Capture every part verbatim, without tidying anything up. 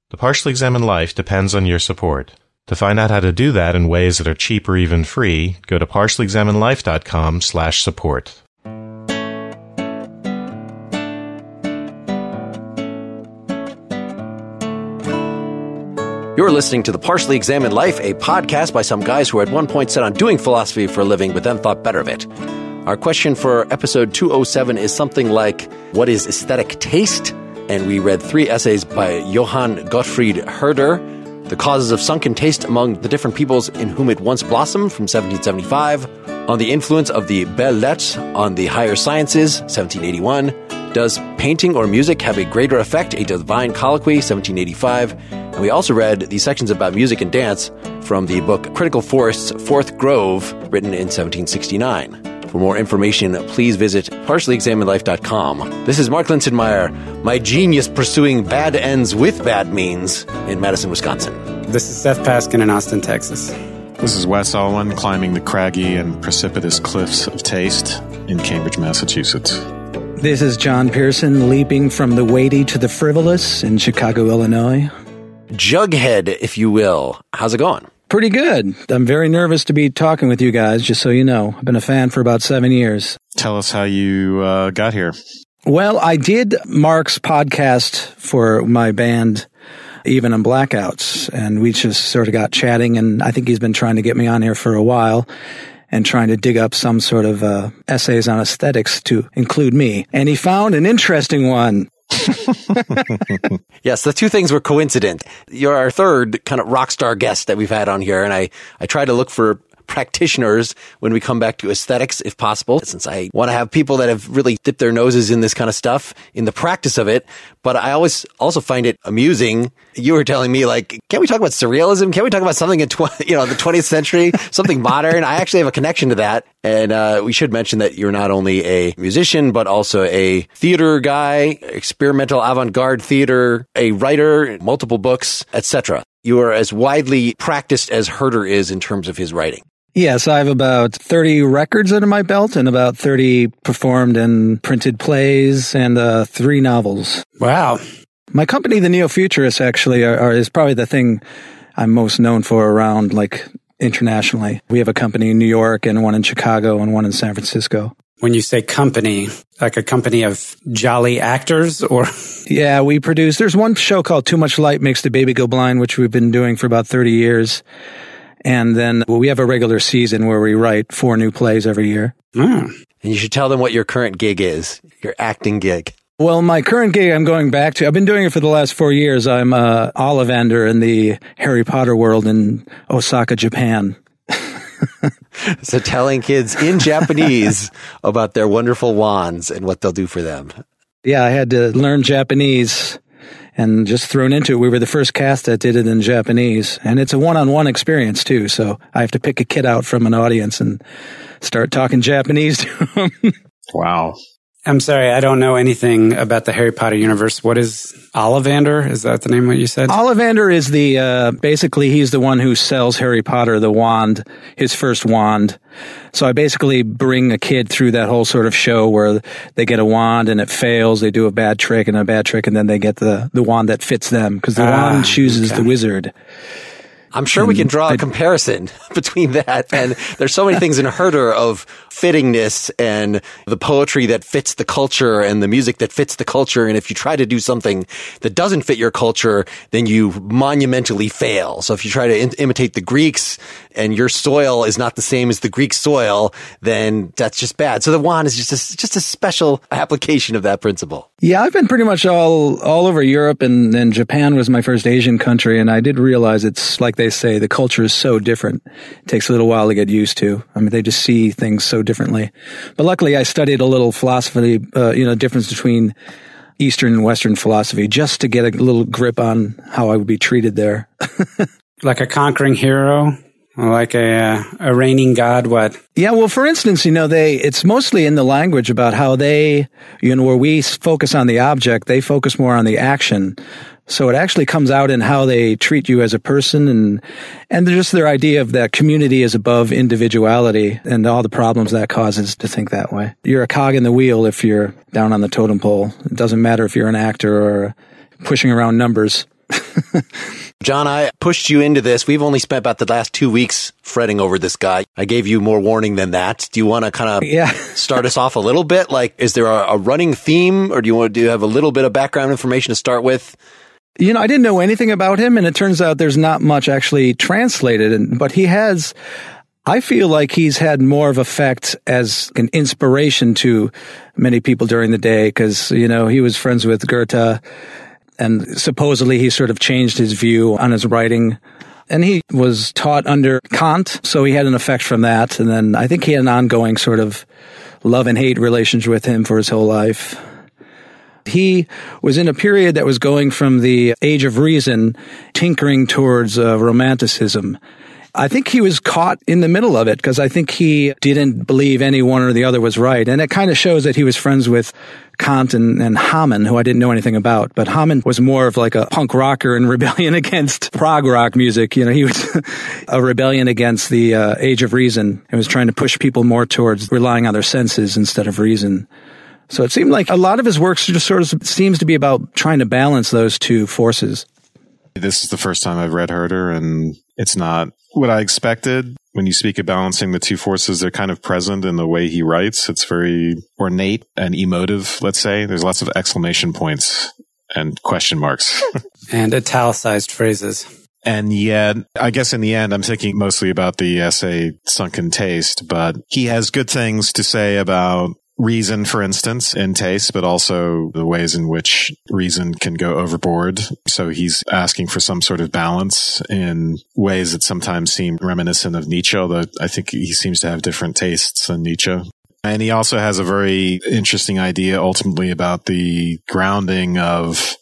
The Partially Examined Life depends on your support. To find out how to do that in ways that are cheap or even free, go to partially examined life dot com slash support. You're listening to The Partially Examined Life, a podcast by some guys who at one point set on doing philosophy for a living, but then thought better of it. Our question for episode two oh seven is something like, what is aesthetic taste? And we read three essays by Johann Gottfried Herder, The Causes of Sunken Taste Among the Different Peoples in Whom It Once Blossomed from seventeen seventy-five, On the Influence of the Belles Lettres on the Higher Sciences, seventeen eighty-one, Does Painting or Music Have a Greater Effect? A Divine Colloquy, seventeen eighty-five, and we also read the sections about music and dance from the book Critical Forest's Fourth Grove, written in seventeen sixty-nine. For more information, please visit partially examined life dot com. This is Mark Linsenmeyer, my genius pursuing bad ends with bad means in Madison, Wisconsin. This is Seth Paskin in Austin, Texas. This is Wes Owen climbing the craggy and precipitous cliffs of taste in Cambridge, Massachusetts. This is John Pearson leaping from the weighty to the frivolous in Chicago, Illinois. Jughead, if you will. How's it going? Pretty good. I'm very nervous to be talking with you guys, just so you know. I've been a fan for about seven years. Tell us how you uh, got here. Well, I did Mark's podcast for my band, Even in Blackouts, and we just sort of got chatting, and I think he's been trying to get me on here for a while and trying to dig up some sort of uh, essays on aesthetics to include me. And he found an interesting one. Yes, the two things were coincident. You're our third kind of rock star guest that we've had on here, and I, I try to look for practitioners when we come back to aesthetics, if possible, since I want to have people that have really dipped their noses in this kind of stuff, in the practice of it. But I always also find it amusing. You were telling me, like, can't we talk about surrealism? Can't we talk about something in tw- you know, the twentieth century, something modern? I actually have a connection to that. And uh, we should mention that you're not only a musician, but also a theater guy, experimental avant-garde theater, a writer, multiple books, et cetera. You are as widely practiced as Herder is in terms of his writing. Yes, I have about thirty records under my belt and about thirty performed and printed plays and uh, three novels. Wow. My company, the Neo-Futurists, actually are, are, is probably the thing I'm most known for around, like, internationally. We have a company in New York and one in Chicago and one in San Francisco. When you say company, like a company of jolly actors, or? Yeah, we produce, there's one show called Too Much Light Makes the Baby Go Blind, which we've been doing for about thirty years. And then we have a regular season where we write four new plays every year. Mm. And you should tell them what your current gig is, your acting gig. Well, my current gig I'm going back to, I've been doing it for the last four years. I'm uh, Ollivander in the Harry Potter world in Osaka, Japan. So telling kids in Japanese about their wonderful wands and what they'll do for them. Yeah, I had to learn Japanese and just thrown into it. We were the first cast that did it in Japanese. And it's a one-on-one experience, too. So I have to pick a kid out from an audience and start talking Japanese to them. Wow. I'm sorry, I don't know anything about the Harry Potter universe. What is Ollivander? Is that the name what you said? Ollivander is the, uh, basically he's the one who sells Harry Potter the wand, his first wand. So I basically bring a kid through that whole sort of show where they get a wand and it fails, they do a bad trick and a bad trick, and then they get the, the wand that fits them, because the ah, wand chooses okay. the wizard. I'm sure we can draw a comparison between that, and there's so many things in Herder of fittingness and the poetry that fits the culture and the music that fits the culture. And if you try to do something that doesn't fit your culture, then you monumentally fail. So if you try to in- imitate the Greeks and your soil is not the same as the Greek soil, then that's just bad. So the wand is just a, just a special application of that principle. Yeah, I've been pretty much all all over Europe, and then Japan was my first Asian country, and I did realize it's like they say, the culture is so different. It takes a little while to get used to. I mean, they just see things so differently. But luckily, I studied a little philosophy, uh, you know, difference between Eastern and Western philosophy, just to get a little grip on how I would be treated there. Like a conquering hero? Like a, uh, a reigning god, what? Yeah, well, for instance, you know, they, it's mostly in the language about how they, you know, where we focus on the object, they focus more on the action. So it actually comes out in how they treat you as a person, and, and just their idea of that community is above individuality and all the problems that causes to think that way. You're a cog in the wheel if you're down on the totem pole. It doesn't matter if you're an actor or pushing around numbers. John, I pushed you into this. We've only spent about the last two weeks fretting over this guy. I gave you more warning than that. Do you want to kind of yeah. start us off a little bit? Like, is there a, a running theme, or do you want to do have a little bit of background information to start with? You know, I didn't know anything about him, and it turns out there's not much actually translated. And, but he has, I feel like he's had more of effect as an inspiration to many people during the day, because, you know, he was friends with Goethe, and supposedly he sort of changed his view on his writing. And he was taught under Kant, so he had an effect from that. And then I think he had an ongoing sort of love and hate relationship with him for his whole life. He was in a period that was going from the age of reason, tinkering towards uh, romanticism. I think he was caught in the middle of it, because I think he didn't believe any one or the other was right. And it kind of shows that he was friends with Kant and, and Hamann, who I didn't know anything about. But Hamann was more of like a punk rocker in rebellion against prog rock music. You know, he was a rebellion against the uh, age of reason, and was trying to push people more towards relying on their senses instead of reason. So it seemed like a lot of his work just sort of seems to be about trying to balance those two forces. This is the first time I've read Herder, and it's not what I expected. When you speak of balancing the two forces, they're kind of present in the way he writes. It's very ornate and emotive, let's say. There's lots of exclamation points and question marks. And italicized phrases. And yet, I guess in the end, I'm thinking mostly about the essay Sunken Taste, but he has good things to say about reason, for instance, in taste, but also the ways in which reason can go overboard. So he's asking for some sort of balance in ways that sometimes seem reminiscent of Nietzsche, although I think he seems to have different tastes than Nietzsche. And he also has a very interesting idea ultimately about the grounding of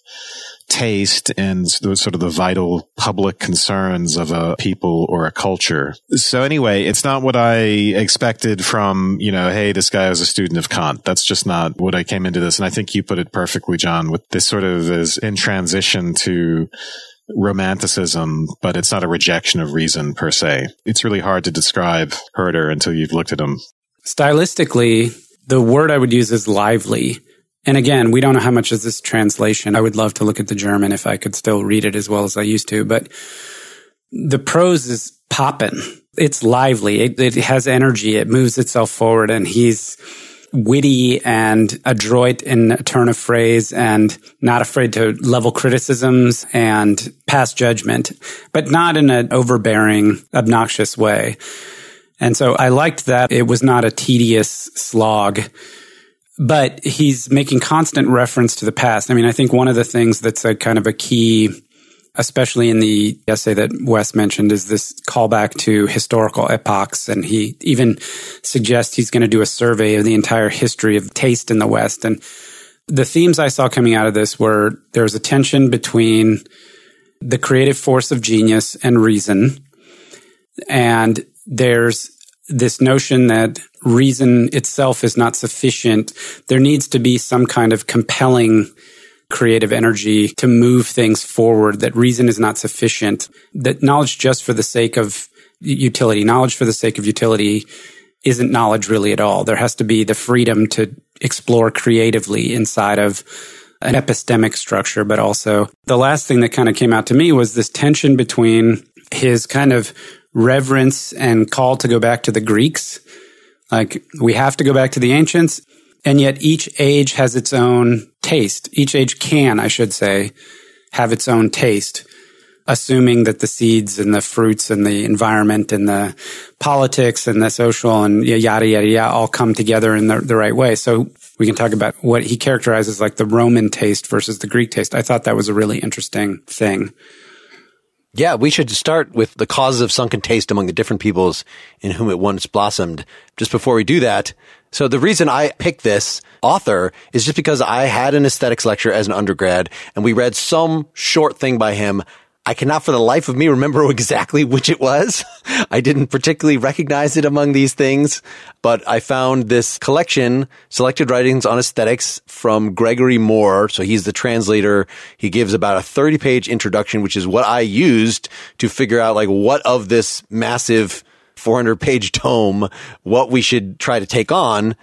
taste and sort of the vital public concerns of a people or a culture. So anyway, it's not what I expected from, you know, hey, this guy was a student of Kant. That's just not what I came into this. And I think you put it perfectly, John, with this sort of is in transition to romanticism, but it's not a rejection of reason per se. It's really hard to describe Herder until you've looked at him. Stylistically, the word I would use is lively. And again, we don't know how much is this translation. I would love to look at the German if I could still read it as well as I used to. But the prose is poppin'. It's lively. It, it has energy. It moves itself forward. And he's witty and adroit in a turn of phrase and not afraid to level criticisms and pass judgment, but not in an overbearing, obnoxious way. And so I liked that it was not a tedious slog. But he's making constant reference to the past. I mean, I think one of the things that's a kind of a key, especially in the essay that Wes mentioned, is this callback to historical epochs. And he even suggests he's going to do a survey of the entire history of taste in the West. And the themes I saw coming out of this were there's a tension between the creative force of genius and reason. And there's this notion that reason itself is not sufficient. There needs to be some kind of compelling creative energy to move things forward, that reason is not sufficient, that knowledge just for the sake of utility, knowledge for the sake of utility isn't knowledge really at all. There has to be the freedom to explore creatively inside of an epistemic structure, but also the last thing that kind of came out to me was this tension between his kind of reverence and call to go back to the Greeks. Like, we have to go back to the ancients, and yet each age has its own taste. Each age can, I should say, have its own taste, assuming that the seeds and the fruits and the environment and the politics and the social and yada, yada, yada all come together in the, the right way. So we can talk about what he characterizes like the Roman taste versus the Greek taste. I thought that was a really interesting thing. Yeah, we should start with the causes of sunken taste among the different peoples in whom it once blossomed. Just before we do that, so the reason I picked this author is just because I had an aesthetics lecture as an undergrad, and we read some short thing by him. I cannot for the life of me remember exactly which it was. I didn't particularly recognize it among these things, but I found this collection, Selected Writings on Aesthetics, from Gregory Moore. So he's the translator. He gives about a thirty page introduction, which is what I used to figure out like what of this massive four hundred page tome, what we should try to take on.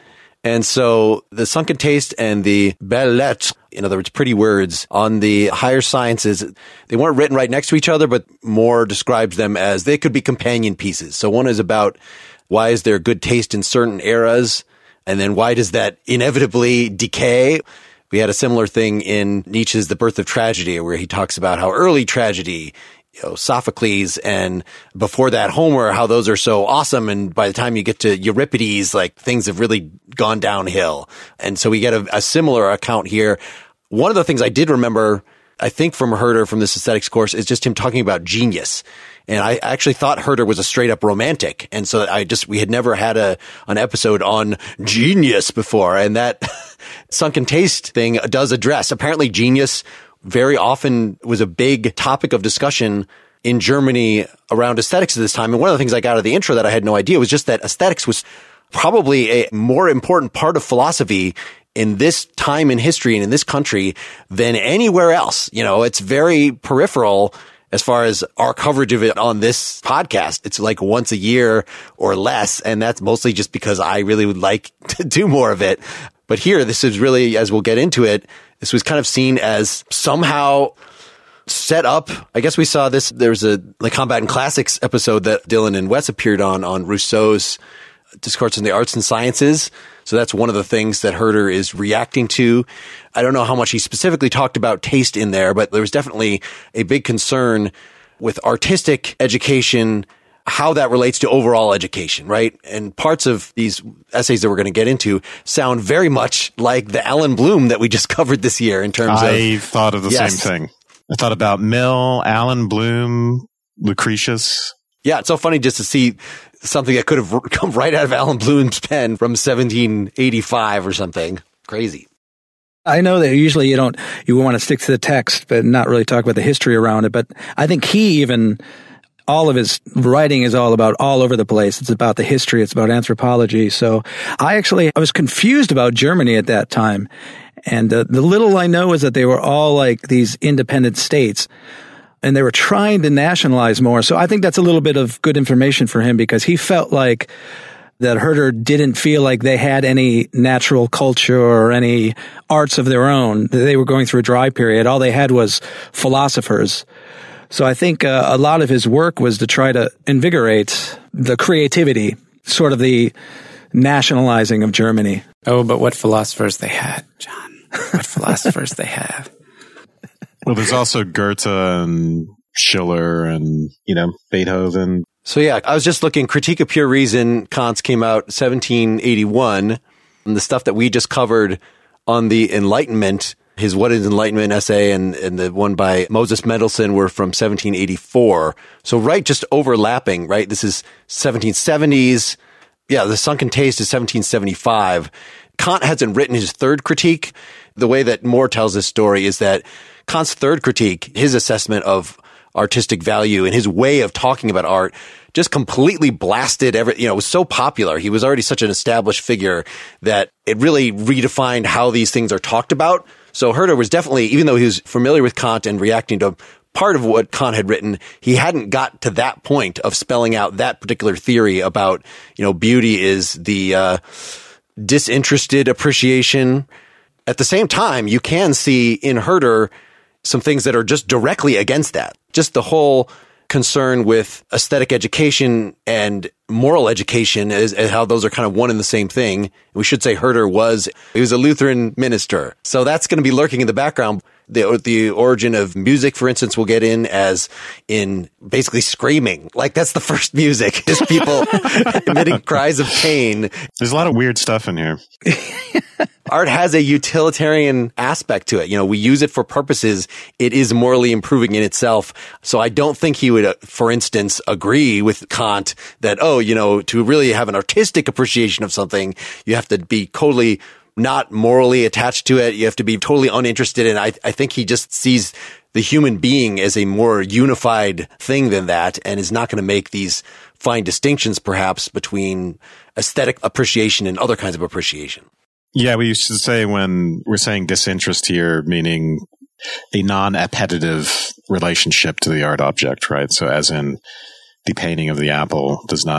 And so the sunken taste and the belles lettres, in other words, pretty words on the higher sciences, they weren't written right next to each other, but more describes them as they could be companion pieces. So one is about why is there good taste in certain eras? And then why does that inevitably decay? We had a similar thing in Nietzsche's The Birth of Tragedy, where he talks about how early tragedy, you know, Sophocles, and before that Homer, how those are so awesome. And by the time you get to Euripides, like things have really gone downhill. And so we get a, a similar account here. One of the things I did remember, I think from Herder from this aesthetics course, is just him talking about genius. And I actually thought Herder was a straight up romantic. And so I just, we had never had a, an episode on genius before. And that sunken taste thing does address. Apparently genius very often was a big topic of discussion in Germany around aesthetics at this time. And one of the things I got out of the intro that I had no idea was just that aesthetics was probably a more important part of philosophy in this time in history and in this country than anywhere else. You know, it's very peripheral as far as our coverage of it on this podcast. It's like once a year or less. And that's mostly just because I really would like to do more of it. But here, this is really, as we'll get into it, this was kind of seen as somehow set up. I guess we saw this. There was a like Combat and Classics episode that Dylan and Wes appeared on, on Rousseau's Discourse on the Arts and Sciences. So that's one of the things that Herder is reacting to. I don't know how much he specifically talked about taste in there, but there was definitely a big concern with artistic education, how that relates to overall education, right? And parts of these essays that we're going to get into sound very much like the Alan Bloom that we just covered this year in terms I of... I thought of the yes. same thing. I thought about Mill, Alan Bloom, Lucretius. Yeah, it's so funny just to see something that could have come right out of Alan Bloom's pen from seventeen eighty-five or something. Crazy. I know that usually you don't, you want to stick to the text, but not really talk about the history around it. But I think he even, all of his writing is all about all over the place. It's about the history. It's about anthropology. So I actually, I was confused about Germany at that time. And uh, the little I know is that they were all like these independent states. And they were trying to nationalize more. So I think that's a little bit of good information for him because he felt like that Herder didn't feel like they had any natural culture or any arts of their own. They were going through a dry period. All they had was philosophers. So I think uh, a lot of his work was to try to invigorate the creativity, sort of the nationalizing of Germany. Oh, but what philosophers they had, John. What philosophers they have. Well, there's also Goethe and Schiller and, you know, Beethoven. So yeah, I was just looking, Critique of Pure Reason, Kant's came out seventeen eighty-one. And the stuff that we just covered on the Enlightenment, his What is Enlightenment essay and, and the one by Moses Mendelssohn were from seventeen eighty-four. So right, just overlapping, right? This is seventeen seventies. Yeah, The Sunken Taste is seventeen seventy-five. Kant hasn't written his third critique. The way that Moore tells this story is that Kant's third critique, his assessment of artistic value and his way of talking about art, just completely blasted every, you know, it was so popular. He was already such an established figure that it really redefined how these things are talked about. So Herder was definitely, even though he was familiar with Kant and reacting to part of what Kant had written, he hadn't got to that point of spelling out that particular theory about, you know, beauty is the uh, disinterested appreciation. At the same time, you can see in Herder some things that are just directly against that. Just the whole concern with aesthetic education and moral education is, and how those are kind of one and the same thing. We should say Herder was, he was a Lutheran minister. So that's going to be lurking in the background. The, the origin of music, for instance, will get in as in basically screaming. Like that's the first music, just people emitting cries of pain. There's a lot of weird stuff in here. Art has a utilitarian aspect to it. You know, we use it for purposes. It is morally improving in itself. So I don't think he would, uh, for instance, agree with Kant that, oh, you know, to really have an artistic appreciation of something, you have to be totally not morally attached to it. You have to be totally uninterested in it. I, I think he just sees the human being as a more unified thing than that and is not going to make these fine distinctions perhaps between aesthetic appreciation and other kinds of appreciation. Yeah, we used to say when we're saying disinterest here, meaning a non-appetitive relationship to the art object, right? So as in the painting of the apple does not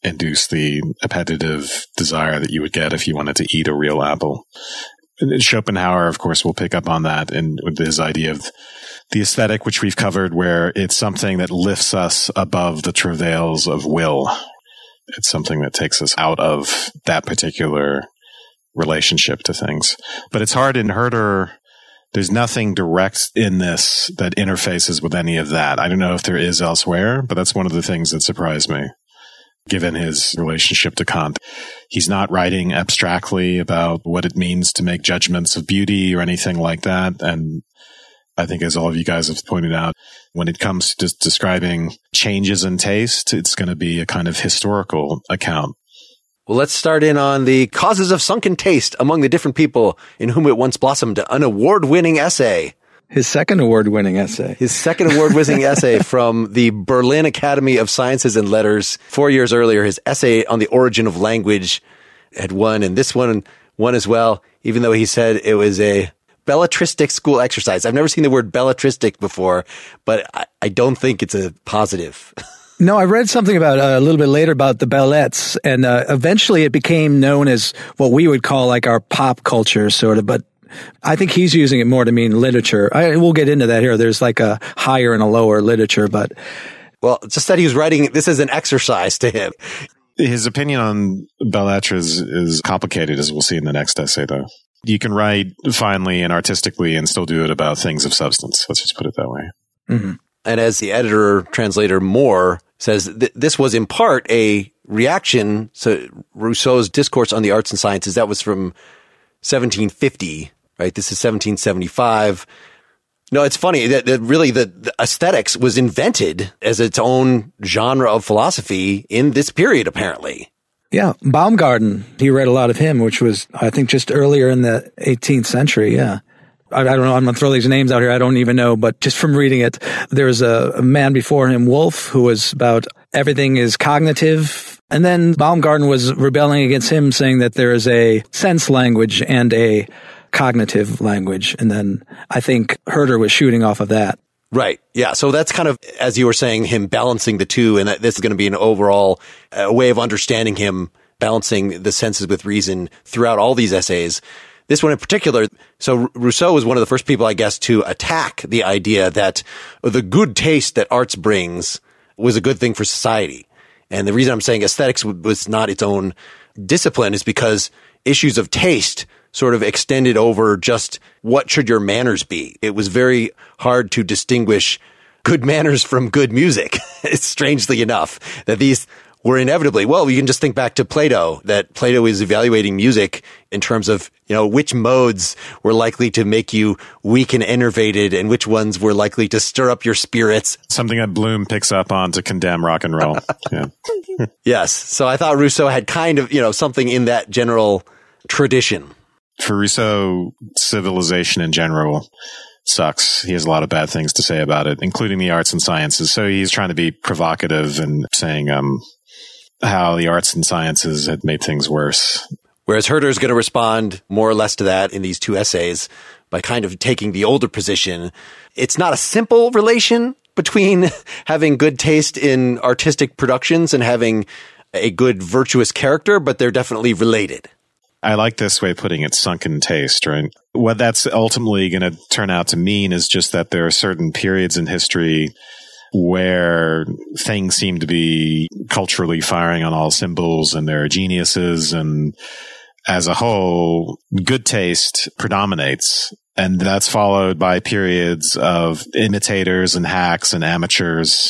induce the appetitive desire that you would get if you wanted to eat a real apple. And Schopenhauer, of course, will pick up on that and with his idea of the aesthetic, which we've covered, where it's something that lifts us above the travails of will. It's something that takes us out of that particular relationship to things. But it's hard in Herder. There's nothing direct in this that interfaces with any of that. I don't know if there is elsewhere, but that's one of the things that surprised me, given his relationship to Kant. He's not writing abstractly about what it means to make judgments of beauty or anything like that. And I think, as all of you guys have pointed out, when it comes to just describing changes in taste, it's going to be a kind of historical account. Well, let's start in on the causes of sunken taste among the different people in whom it once blossomed, an award-winning essay. His second award-winning essay. His second award-winning essay from the Berlin Academy of Sciences and Letters. Four years earlier, his essay on the origin of language had won, and this one won as well, even though he said it was a belletristic school exercise. I've never seen the word belletristic before, but I, I don't think it's a positive. No, I read something about uh, a little bit later about the ballets, and uh, eventually it became known as what we would call like our pop culture, sort of, but I think he's using it more to mean literature. I, we'll get into that here. There's like a higher and a lower literature, but... Well, just that he was writing this as an exercise to him. His opinion on belles is, is complicated, as we'll see in the next essay, though. You can write finely and artistically and still do it about things of substance. Let's just put it that way. Mm-hmm. And as the editor, translator Moore says, th- this was in part a reaction to Rousseau's Discourse on the Arts and Sciences. That was from seventeen fifty, right? This is seventeen seventy-five. No, it's funny that, that really the, the aesthetics was invented as its own genre of philosophy in this period, apparently. Yeah. Baumgarten, he read a lot of him, which was, I think, just earlier in the eighteenth century. Yeah. I, I don't know. I'm going to throw these names out here. I don't even know. But just from reading it, there's a, a man before him, Wolff, who was about everything is cognitive. And then Baumgarten was rebelling against him, saying that there is a sense language and a cognitive language. And then I think Herder was shooting off of that. Right. Yeah. So that's kind of, as you were saying, him balancing the two, and that this is going to be an overall uh, way of understanding him, balancing the senses with reason throughout all these essays. This one in particular, so Rousseau was one of the first people, I guess, to attack the idea that the good taste that arts brings was a good thing for society. And the reason I'm saying aesthetics was not its own discipline is because issues of taste sort of extended over just what should your manners be. It was very hard to distinguish good manners from good music, strangely enough, that these were inevitably, well, you can just think back to Plato, that Plato is evaluating music in terms of, you know, which modes were likely to make you weak and enervated and which ones were likely to stir up your spirits. Something that Bloom picks up on to condemn rock and roll. Yeah. Yes. So I thought Rousseau had kind of, you know, something in that general tradition. For Rousseau, civilization in general sucks. He has a lot of bad things to say about it, including the arts and sciences. So he's trying to be provocative and saying, um, how the arts and sciences had made things worse. Whereas Herder is going to respond more or less to that in these two essays by kind of taking the older position. It's not a simple relation between having good taste in artistic productions and having a good virtuous character, but they're definitely related. I like this way of putting it, sunken taste, right? What that's ultimately going to turn out to mean is just that there are certain periods in history where things seem to be culturally firing on all cymbals and there are geniuses, and as a whole, good taste predominates. And that's followed by periods of imitators and hacks and amateurs.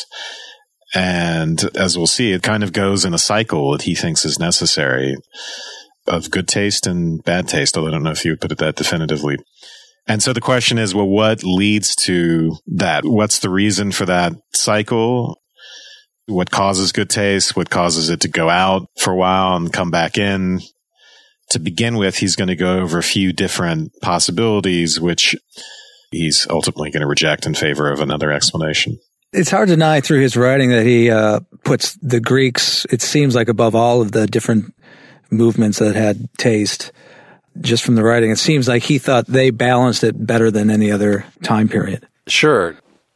And as we'll see, it kind of goes in a cycle that he thinks is necessary of good taste and bad taste, although I don't know if you would put it that definitively. And so the question is, well, what leads to that? What's the reason for that cycle? What causes good taste? What causes it to go out for a while and come back in? To begin with, he's going to go over a few different possibilities, which he's ultimately going to reject in favor of another explanation. It's hard to deny through his writing that he uh, puts the Greeks, it seems like, above all of the different movements that had taste. Just from the writing, it seems like he thought they balanced it better than any other time period. Sure.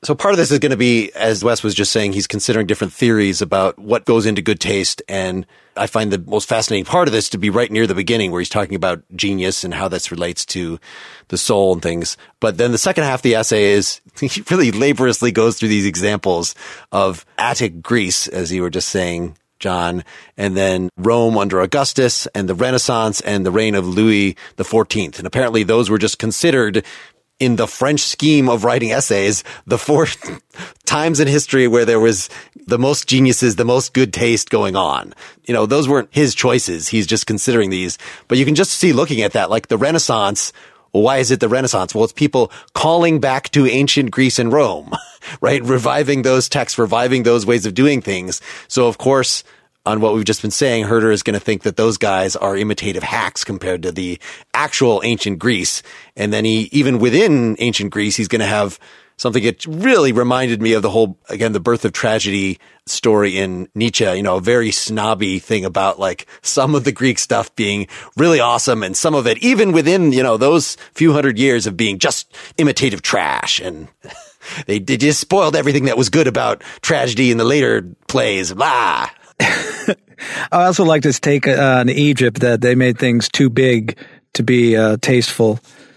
So part of this is going to be, as Wes was just saying, he's considering different theories about what goes into good taste. And I find the most fascinating part of this to be right near the beginning where he's talking about genius and how this relates to the soul and things. But then the second half of the essay is he really laboriously goes through these examples of Attic Greece, as you were just saying, John, and then Rome under Augustus and the Renaissance and the reign of Louis the fourteenth. And apparently those were just considered in the French scheme of writing essays, the four times in history where there was the most geniuses, the most good taste going on. You know, those weren't his choices. He's just considering these. But you can just see looking at that, like the Renaissance. Well, why is it the Renaissance? Well, it's people calling back to ancient Greece and Rome, right? Reviving those texts, reviving those ways of doing things. So, of course, on what we've just been saying, Herder is going to think that those guys are imitative hacks compared to the actual ancient Greece. And then he, even within ancient Greece, he's going to have something that really reminded me of the whole, again, the birth of tragedy story in Nietzsche, you know, a very snobby thing about like some of the Greek stuff being really awesome and some of it, even within, you know, those few hundred years of being just imitative trash. And they, they just spoiled everything that was good about tragedy in the later plays. Blah. I also like this take uh, on Egypt that they made things too big to be uh, tasteful.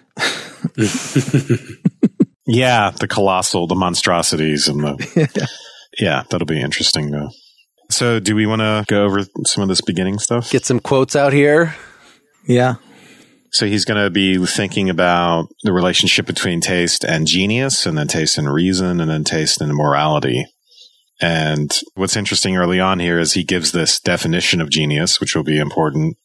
Yeah, the colossal, the monstrosities, and the yeah, that'll be interesting though. So, do we want to go over some of this beginning stuff? Get some quotes out here. Yeah. So he's going to be thinking about the relationship between taste and genius, and then taste and reason, and then taste and morality. And what's interesting early on here is he gives this definition of genius, which will be important.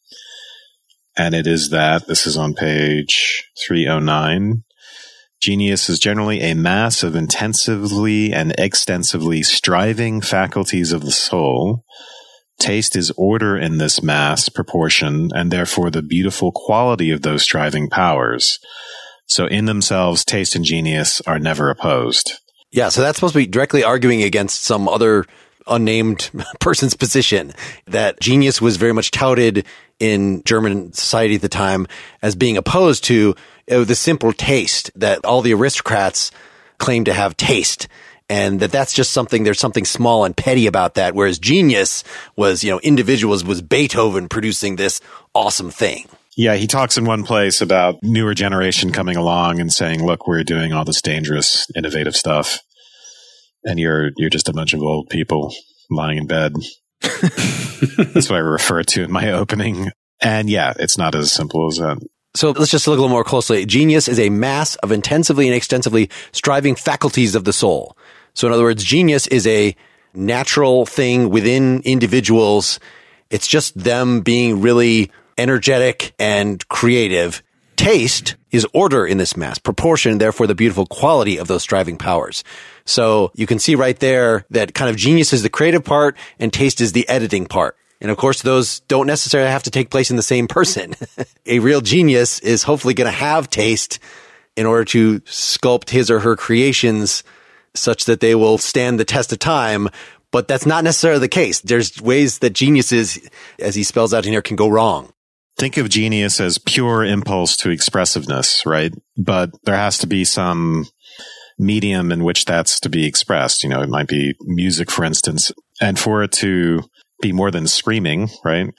And it is that, this is on page three oh nine, genius is generally a mass of intensively and extensively striving faculties of the soul. Taste is order in this mass, proportion, and therefore the beautiful quality of those striving powers. So in themselves, taste and genius are never opposed. Yeah, so that's supposed to be directly arguing against some other unnamed person's position that genius was very much touted in German society at the time as being opposed to uh, the simple taste that all the aristocrats claim to have taste. And that that's just something, there's something small and petty about that. Whereas genius was, you know, individuals, was Beethoven producing this awesome thing. Yeah, he talks in one place about newer generation coming along and saying, look, we're doing all this dangerous, innovative stuff. And you're you're just a bunch of old people lying in bed. That's what I refer to in my opening. And yeah, it's not as simple as that. So let's just look a little more closely. Genius is a mass of intensively and extensively striving faculties of the soul. So in other words, genius is a natural thing within individuals. It's just them being really energetic and creative. Taste is order in this mass, proportion, therefore the beautiful quality of those striving powers. So you can see right there that kind of genius is the creative part and taste is the editing part. And of course, those don't necessarily have to take place in the same person. A real genius is hopefully going to have taste in order to sculpt his or her creations such that they will stand the test of time. But that's not necessarily the case. There's ways that geniuses, as he spells out in here, can go wrong. Think of genius as pure impulse to expressiveness, right? But there has to be some medium in which that's to be expressed. You know, it might be music, for instance. And for it to be more than screaming, right?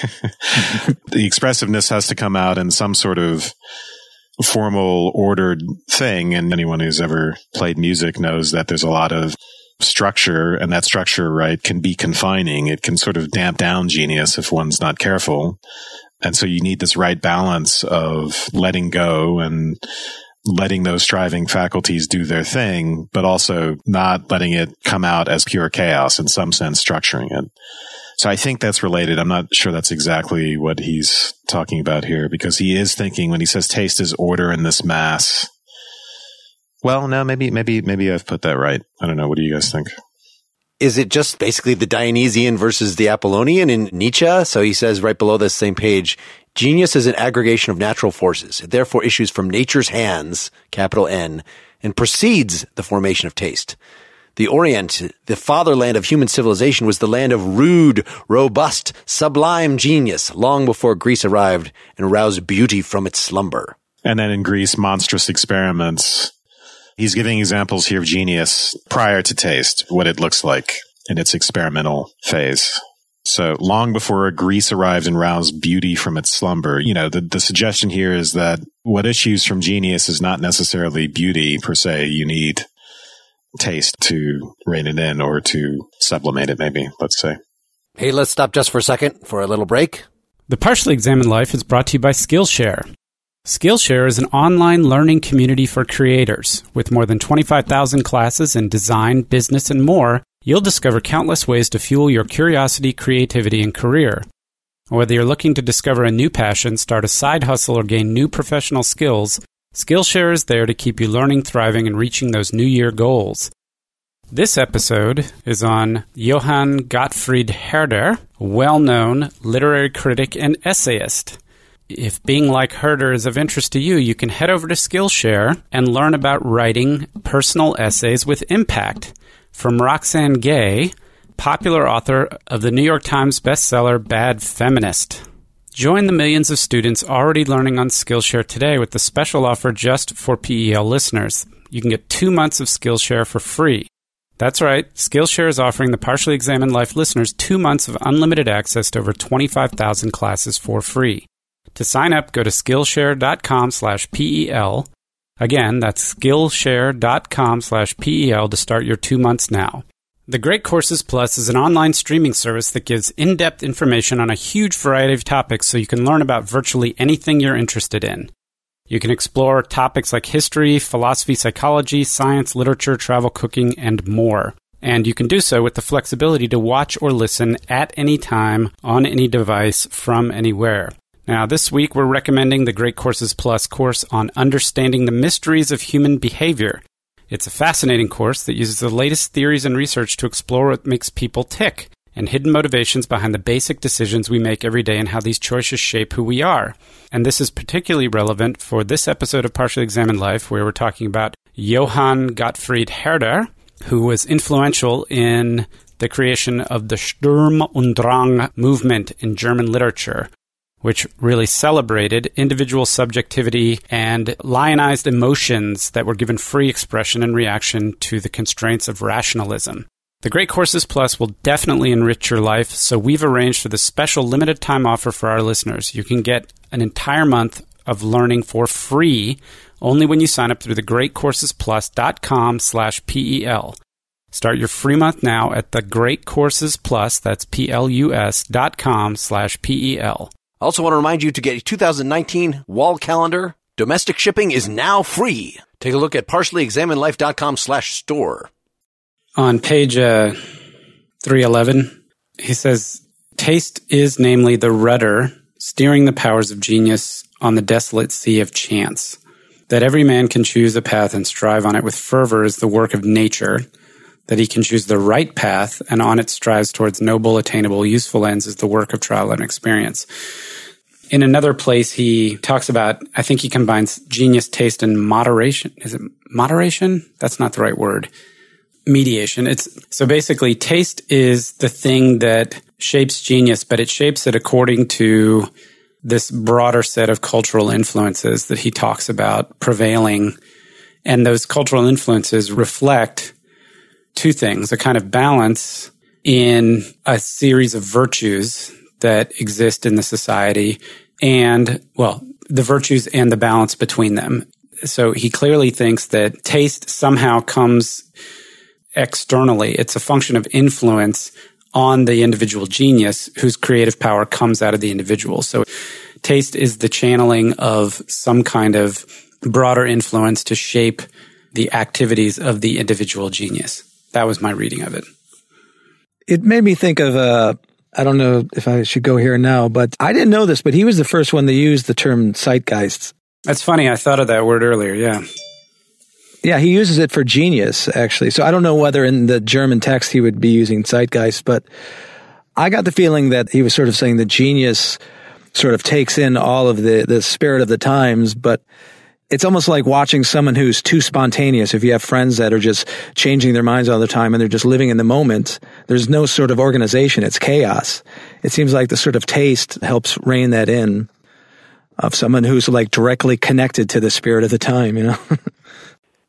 The expressiveness has to come out in some sort of formal, ordered thing. And anyone who's ever played music knows that there's a lot of structure, and that structure, right, can be confining. It can sort of damp down genius if one's not careful. And so you need this right balance of letting go and letting those striving faculties do their thing, but also not letting it come out as pure chaos, in some sense, structuring it. So I think that's related. I'm not sure that's exactly what he's talking about here, because he is thinking when he says taste is order in this mass. Well, no, maybe, maybe, maybe I've put that right. I don't know. What do you guys think? Is it just basically the Dionysian versus the Apollonian in Nietzsche? So he says right below this same page, genius is an aggregation of natural forces. It therefore issues from nature's hands, capital N, and precedes the formation of taste. The Orient, the fatherland of human civilization, was the land of rude, robust, sublime genius long before Greece arrived and roused beauty from its slumber. And then in Greece, monstrous experiments He's giving examples here of genius prior to taste, what it looks like in its experimental phase. So long before Greece arrived and roused beauty from its slumber, you know, the, the suggestion here is that what issues from genius is not necessarily beauty per se. You need taste to rein it in or to sublimate it, maybe, let's say. Hey, let's stop just for a second for a little break. The Partially Examined Life is brought to you by Skillshare. Skillshare is an online learning community for creators. With more than twenty-five thousand classes in design, business, and more, you'll discover countless ways to fuel your curiosity, creativity, and career. Whether you're looking to discover a new passion, start a side hustle, or gain new professional skills, Skillshare is there to keep you learning, thriving, and reaching those New Year goals. This episode is on Johann Gottfried Herder, a well-known literary critic and essayist. If being like Herder is of interest to you, you can head over to Skillshare and learn about writing personal essays with impact from Roxane Gay, popular author of the New York Times bestseller Bad Feminist. Join the millions of students already learning on Skillshare today with the special offer just for P E L listeners. You can get two months of Skillshare for free. That's right, Skillshare is offering the Partially Examined Life listeners two months of unlimited access to over twenty-five thousand classes for free. To sign up, go to Skillshare.com slash PEL. Again, that's Skillshare.com slash PEL to start your two months now. The Great Courses Plus is an online streaming service that gives in-depth information on a huge variety of topics so you can learn about virtually anything you're interested in. You can explore topics like history, philosophy, psychology, science, literature, travel, cooking, and more. And you can do so with the flexibility to watch or listen at any time, on any device, from anywhere. Now, this week we're recommending the Great Courses Plus course on Understanding the Mysteries of Human Behavior. It's a fascinating course that uses the latest theories and research to explore what makes people tick and hidden motivations behind the basic decisions we make every day and how these choices shape who we are. And this is particularly relevant for this episode of Partially Examined Life, where we're talking about Johann Gottfried Herder, who was influential in the creation of the Sturm und Drang movement in German literature, which really celebrated individual subjectivity and lionized emotions that were given free expression and reaction to the constraints of rationalism. The Great Courses Plus will definitely enrich your life, so we've arranged for this special limited time offer for our listeners. You can get an entire month of learning for free only when you sign up through the great courses plus dot com slash P E L. Start your free month now at the Great Courses Plus, that's P L U S dot com slash P E L. Also want to remind you to get a two thousand nineteen wall calendar. Domestic shipping is now free. Take a look at partially examined life dot com slash store. On page uh, three eleven, he says, taste is namely the rudder steering the powers of genius on the desolate sea of chance. That every man can choose a path and strive on it with fervor is the work of nature. That he can choose the right path and on it strives towards noble, attainable, useful ends is the work of trial and experience. In another place, he talks about, I think he combines genius, taste, and moderation. Is it moderation? That's not the right word. Mediation. It's so basically taste is the thing that shapes genius, but it shapes it according to this broader set of cultural influences that he talks about prevailing. And those cultural influences reflect two things, a kind of balance in a series of virtues that exist in the society and, well, the virtues and the balance between them. So he clearly thinks that taste somehow comes externally. It's a function of influence on the individual genius whose creative power comes out of the individual. So taste is the channeling of some kind of broader influence to shape the activities of the individual genius. That was my reading of it. It made me think of, uh, I don't know if I should go here now, but I didn't know this, but he was the first one to use the term zeitgeist. That's funny. I thought of that word earlier. Yeah. Yeah, he uses it for genius, actually. So I don't know whether in the German text he would be using zeitgeist, but I got the feeling that he was sort of saying that genius sort of takes in all of the, the spirit of the times, but it's almost like watching someone who's too spontaneous. If you have friends that are just changing their minds all the time and they're just living in the moment, there's no sort of organization. It's chaos. It seems like the sort of taste helps rein that in of someone who's like directly connected to the spirit of the time, you know?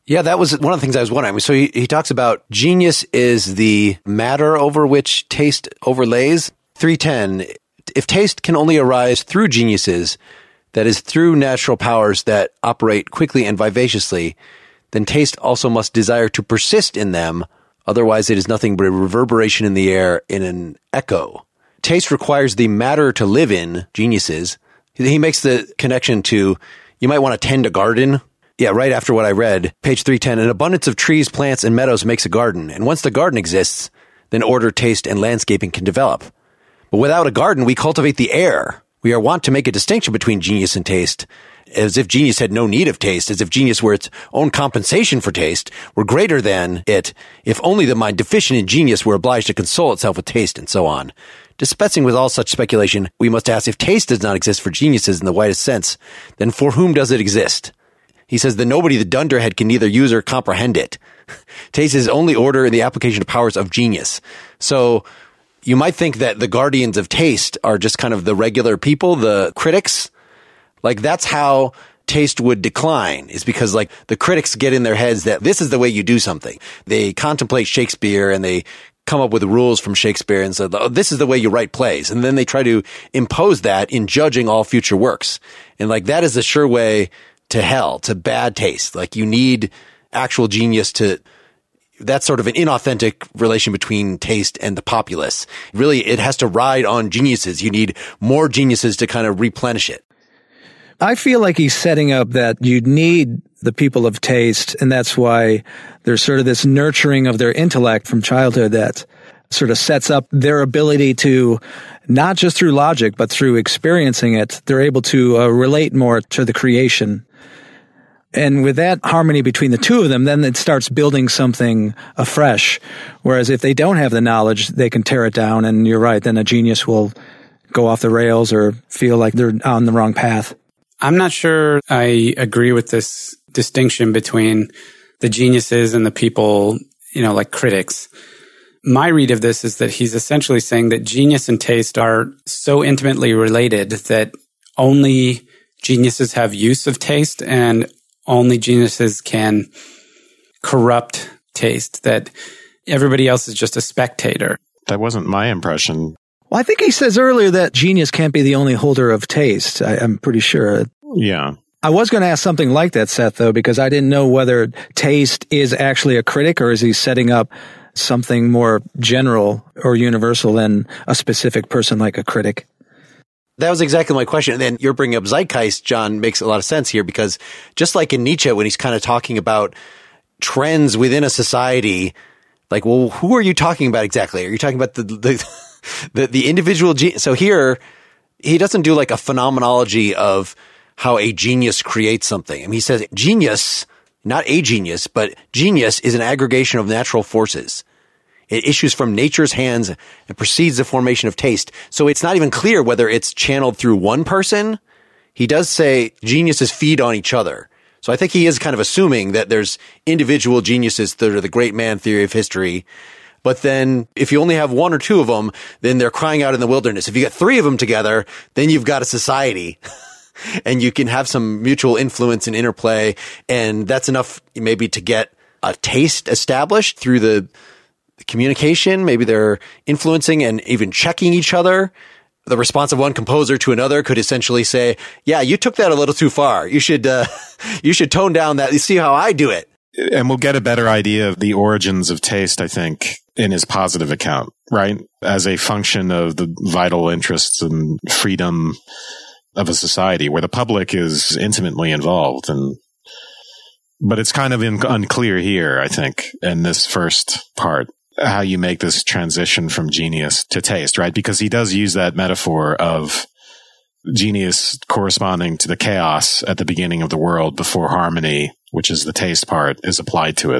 Yeah, that was one of the things I was wondering. So he, he talks about genius is the matter over which taste overlays. three ten, if taste can only arise through geniuses, that is through natural powers that operate quickly and vivaciously, then taste also must desire to persist in them. Otherwise, it is nothing but a reverberation in the air in an echo. Taste requires the matter to live in, geniuses. He makes the connection to, you might want to tend a garden. Yeah, right after what I read, page three ten, an abundance of trees, plants, and meadows makes a garden. And once the garden exists, then order, taste, and landscaping can develop. But without a garden, we cultivate the air. We are wont to make a distinction between genius and taste, as if genius had no need of taste, as if genius were its own compensation for taste, were greater than it, if only the mind deficient in genius were obliged to console itself with taste, and so on. Dispensing with all such speculation, we must ask, if taste does not exist for geniuses in the widest sense, then for whom does it exist? He says that nobody the dunderhead can neither use or comprehend it. Taste is only order in the application of powers of genius. So you might think that the guardians of taste are just kind of the regular people, the critics. Like that's how taste would decline, is because like the critics get in their heads that this is the way you do something. They contemplate Shakespeare and they come up with rules from Shakespeare and said, oh, this is the way you write plays. And then they try to impose that in judging all future works. And like that is a sure way to hell, to bad taste. Like you need actual genius to, that's sort of an inauthentic relation between taste and the populace. Really, it has to ride on geniuses. You need more geniuses to kind of replenish it. I feel like he's setting up that you need the people of taste, and that's why there's sort of this nurturing of their intellect from childhood that sort of sets up their ability to, not just through logic, but through experiencing it, they're able to uh, relate more to the creation. And with that harmony between the two of them, then it starts building something afresh. Whereas if they don't have the knowledge, they can tear it down. And you're right, then a genius will go off the rails or feel like they're on the wrong path. I'm not sure I agree with this distinction between the geniuses and the people, you know, like critics. My read of this is that he's essentially saying that genius and taste are so intimately related that only geniuses have use of taste and only geniuses can corrupt taste, that everybody else is just a spectator. That wasn't my impression. Well, I think he says earlier that genius can't be the only holder of taste. I, I'm pretty sure. Yeah. I was going to ask something like that, Seth, though, because I didn't know whether taste is actually a critic or is he setting up something more general or universal than a specific person like a critic. That was exactly my question. And then you're bringing up zeitgeist, John, makes a lot of sense here, because just like in Nietzsche, when he's kind of talking about trends within a society, like, well, who are you talking about exactly? Are you talking about the the the, the individual genius? So here, he doesn't do like a phenomenology of how a genius creates something. I mean, he says genius, not a genius, but genius is an aggregation of natural forces. It issues from nature's hands and precedes the formation of taste. So it's not even clear whether it's channeled through one person. He does say geniuses feed on each other. So I think he is kind of assuming that there's individual geniuses that are the great man theory of history. But then if you only have one or two of them, then they're crying out in the wilderness. If you get three of them together, then you've got a society. And you can have some mutual influence and interplay. And that's enough maybe to get a taste established through the communication. Maybe they're influencing and even checking each other. The response of one composer to another could essentially say, yeah, you took that a little too far. You should, uh, you should tone down that. You see how I do it. And we'll get a better idea of the origins of taste, I think, in his positive account, right? As a function of the vital interests and freedom of a society where the public is intimately involved. And, but it's kind of in, unclear here, I think, in this first part, how you make this transition from genius to taste, right? Because he does use that metaphor of genius corresponding to the chaos at the beginning of the world before harmony, which is the taste part, is applied to it.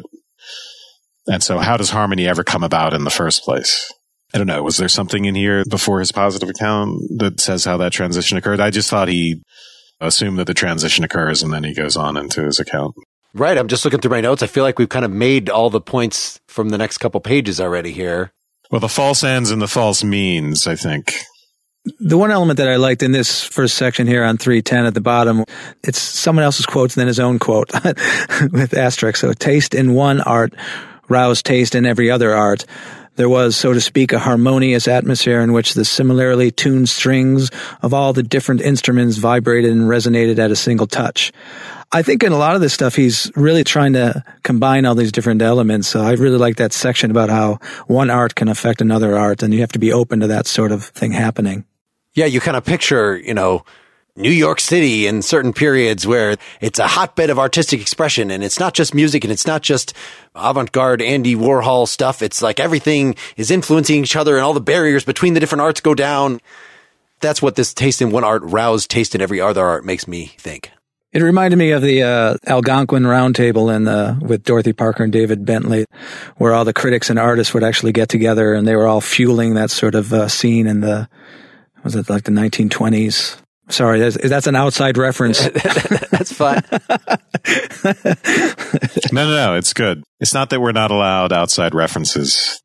And so how does harmony ever come about in the first place? I don't know. Was there something in here before his positive account that says how that transition occurred? I just thought he assumed that the transition occurs and then he goes on into his account. Right. I'm just looking through my notes. I feel like we've kind of made all the points from the next couple pages already here. Well, the false ends and the false means, I think. The one element that I liked in this first section here on three ten at the bottom, it's someone else's quotes and then his own quote with asterisk. So taste in one art roused taste in every other art. There was, so to speak, a harmonious atmosphere in which the similarly tuned strings of all the different instruments vibrated and resonated at a single touch. I think in a lot of this stuff, he's really trying to combine all these different elements. So I really like that section about how one art can affect another art, and you have to be open to that sort of thing happening. Yeah, you kind of picture, you know, New York City in certain periods where it's a hotbed of artistic expression, and it's not just music and it's not just avant-garde Andy Warhol stuff. It's like everything is influencing each other and all the barriers between the different arts go down. That's what this taste in one art, roused taste in every other art makes me think. It reminded me of the uh, Algonquin Roundtable in the, with Dorothy Parker and David Bentley, where all the critics and artists would actually get together and they were all fueling that sort of uh, scene in the, was it like the nineteen twenties? Sorry, that's, that's an outside reference. That's fine. No, no, no, it's good. It's not that we're not allowed outside references.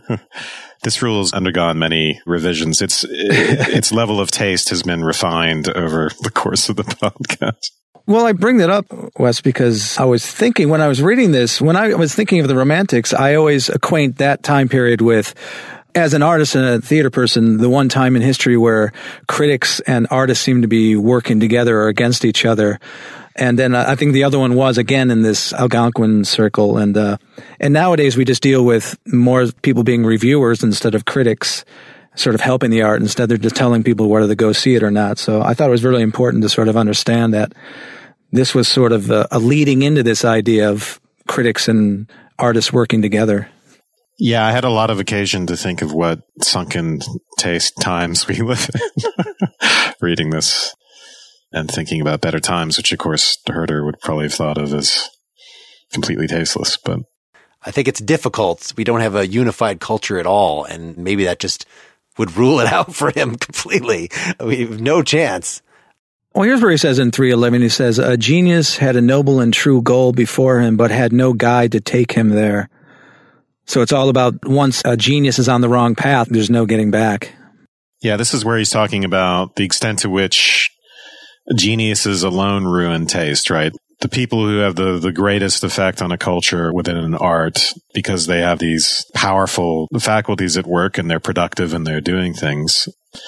This rule has undergone many revisions. Its its level of taste has been refined over the course of the podcast. Well, I bring that up, Wes, because I was thinking when I was reading this, when I was thinking of the Romantics, I always acquaint that time period with, as an artist and a theater person, the one time in history where critics and artists seem to be working together or against each other. And then I think the other one was, again, in this Algonquin circle. And uh, and nowadays we just deal with more people being reviewers instead of critics sort of helping the art. Instead, they're just telling people whether to go see it or not. So I thought it was really important to sort of understand that this was sort of a, a leading into this idea of critics and artists working together. Yeah, I had a lot of occasion to think of what sunken taste times we live in reading this and thinking about better times, which of course Herder would probably have thought of as completely tasteless. But I think it's difficult. We don't have a unified culture at all, and maybe that just would rule it out for him completely. We have no chance. Well, here's where he says in three eleven, he says, a genius had a noble and true goal before him, but had no guide to take him there. So it's all about once a genius is on the wrong path, there's no getting back. Yeah, this is where he's talking about the extent to which geniuses alone ruin taste, right? The people who have the, the greatest effect on a culture within an art because they have these powerful faculties at work and they're productive and they're doing things.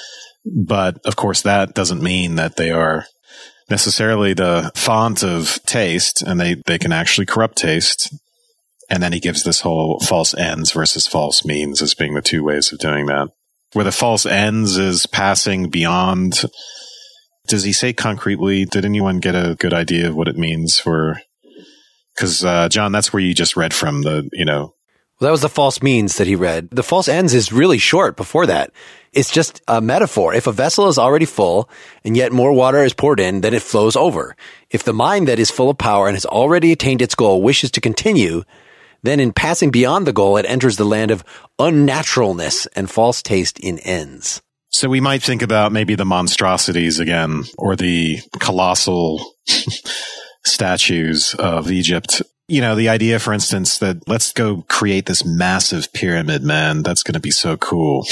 But of course, that doesn't mean that they are necessarily the font of taste, and they, they can actually corrupt taste. And then he gives this whole false ends versus false means as being the two ways of doing that. Where the false ends is passing beyond. Does he say concretely? Did anyone get a good idea of what it means for? Because, uh, John, that's where you just read from the, you know. Well, that was the false means that he read. The false ends is really short before that. It's just a metaphor. If a vessel is already full and yet more water is poured in, then it flows over. If the mind that is full of power and has already attained its goal wishes to continue, then in passing beyond the goal, it enters the land of unnaturalness and false taste in ends. So we might think about maybe the monstrosities again, or the colossal statues of Egypt. You know, the idea, for instance, that let's go create this massive pyramid, man. That's going to be so cool.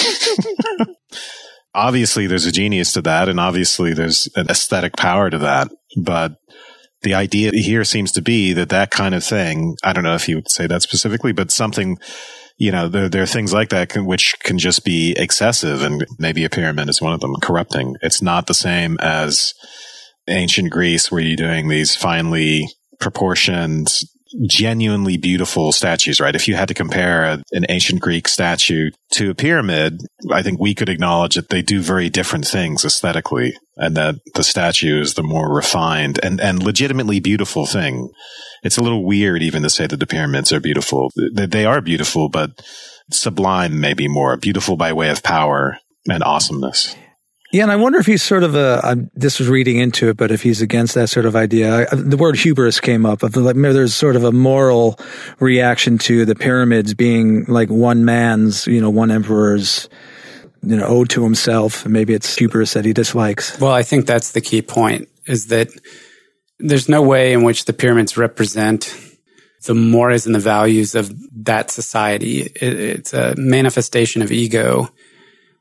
Obviously, there's a genius to that, and obviously there's an aesthetic power to that. But the idea here seems to be that that kind of thing, I don't know if you would say that specifically, but something, you know, there, there are things like that can, which can just be excessive, and maybe a pyramid is one of them, corrupting. It's not the same as ancient Greece where you're doing these finely proportioned, genuinely beautiful statues, right? If you had to compare a, an ancient Greek statue to a pyramid, I think we could acknowledge that they do very different things aesthetically, and that the statue is the more refined and, and legitimately beautiful thing. It's a little weird even to say that the pyramids are beautiful. They, they are beautiful, but sublime maybe more. Beautiful by way of power and awesomeness. Yeah, and I wonder if he's sort of a, I'm, this was reading into it, but if he's against that sort of idea. I, the word hubris came up. Of like, maybe there's sort of a moral reaction to the pyramids being like one man's, you know, one emperor's, you know, ode to himself. Maybe it's hubris that he dislikes. Well, I think that's the key point, is that there's no way in which the pyramids represent the mores and the values of that society. It, it's a manifestation of ego.